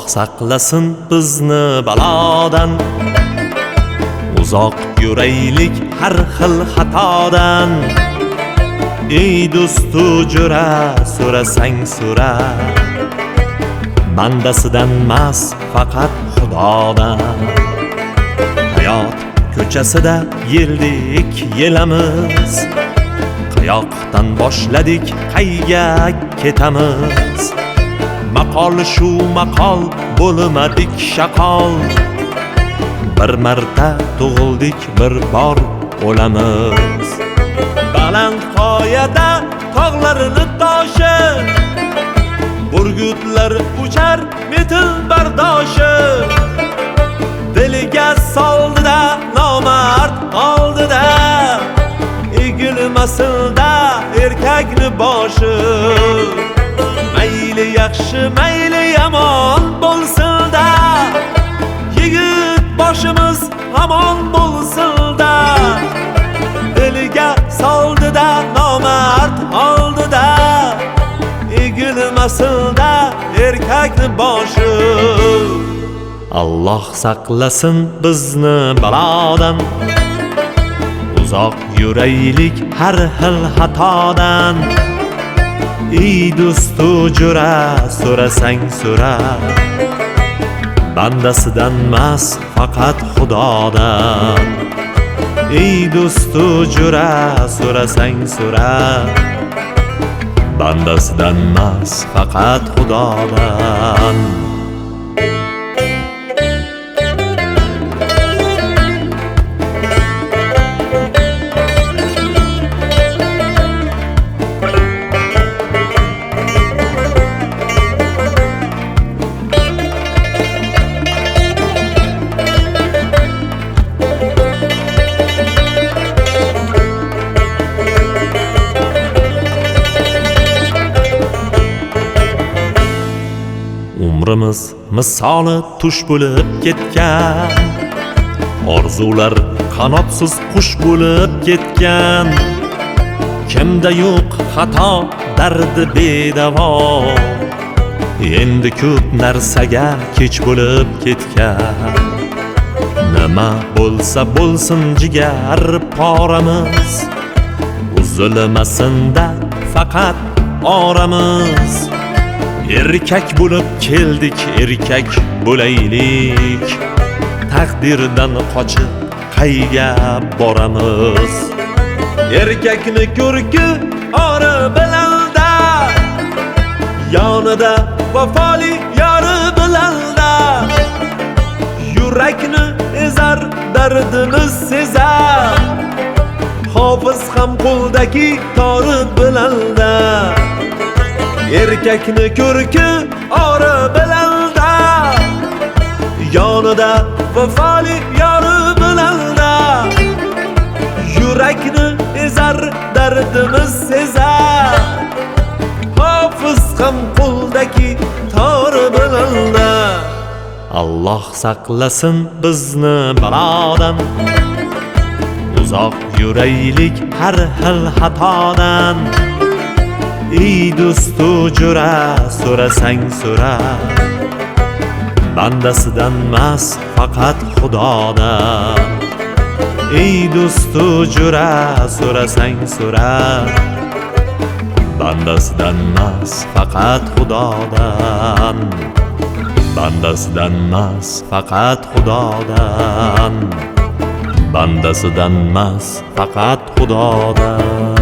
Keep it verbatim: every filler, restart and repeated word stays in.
saqlasin bizni balodan, uzoq yuraylik har xil xatodan. Ey do'stu jo'ra, so'rasang so'ra, bandasidan mas faqat Xudodan. Hayot ko'chasida yeldik yelamiz, qayoqdan boshladik qayga ketamiz. Maqol shu maqol bo'lmadik shaqol, bir marta tug'ildik bir bor o'lamiz. Baland qoyada tog'larni toshi, burgutlar uchar metil bardoshi. Diliga soldida nomard oldida, egilmasinda erkakni boshi. Mayli yaxshi mayli yomon bo'lsin-da, yigit boshimiz hamon bo'lsin-da. Diliga soldida nomard oldida, egilmasin-da erkakni boshi. Alloh saqlasin bizni balodan, uzoq yuraylik har xil xatodan. Ey do'stu jo'ra, so'rasang so'ra, bandasidan mas faqat Xudodan. Ey do'stu jo'ra, so'rasang so'ra, bandasidan mas faqat Xudodan. Umrimiz misoli tush bo'lib ketgan, orzular qanotsiz qush bo'lib ketgan. Kimda yo'q xato, dardi bedavo, endi ko'p narsaga kech bo'lib ketgan. Nima bo'lsa bo'lsin jigar poramiz, uzilmasin-da faqat oramiz. Erkak bo'lib keldik, erkak bo'laylik, taqdirdan qochib qayga boramiz. Erkakni ko'rki ori bilanda, yonida vafoli yori bilanda. Yurakni ezar, dardimiz sezar, hofiz ham qo'ldagi tori bilanda. Erkakni ko'rki ori bilanda, yonida vafoli yori bilanda. Yurakni ezar, dardimiz sezar, hofiz ham qo'ldagi tori bilanda. Alloh saqlasin bizni balodan, uzoq yuraylik har xil xatodan. Ey do'stu jo'ra, so'rasang so'ra, bandasidan mas faqat Xudodan. Ey do'stu jo'ra, so'rasang so'ra, bandasidan mas faqat Xudodan. Bandasidan mas faqat Xudodan. Bandasidan mas faqat Xudodan.